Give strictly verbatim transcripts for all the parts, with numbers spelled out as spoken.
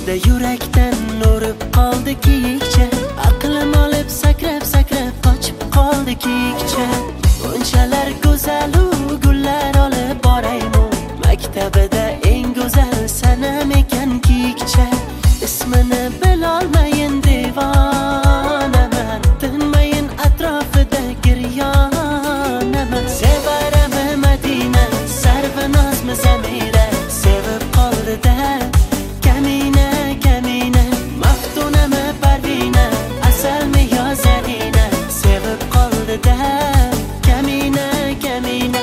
ko'zda yurakdan urib qoldi kiyikcha, aqlim olib sakrab sakrab qochib qoldi kiyikcha. Bunchalar go'zalu gullar olib boraymi, maktabida eng go'zal sanam ekan kiyikcha. Ismini bilolmayin devonaman, tinmayin atrofida giryonaman. Sevarami Madina, sarvinozmi Zamira, sevib qoldi-da Kamina Kamina. Maftunami Parvina, asalmi yo Zarina, sevib qoldi-da Kamina Kamina.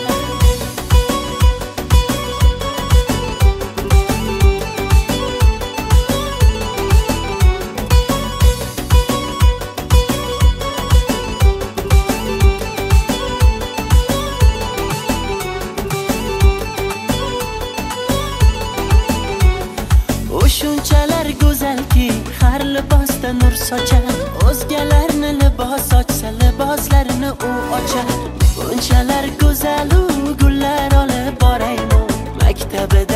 Shunchalar go'zalki, har libosda nur sochar. O'zgalarni libos ochsa, liboslarini u ochar. Bunchalar go'zalu gullar olib boraymi, maktabida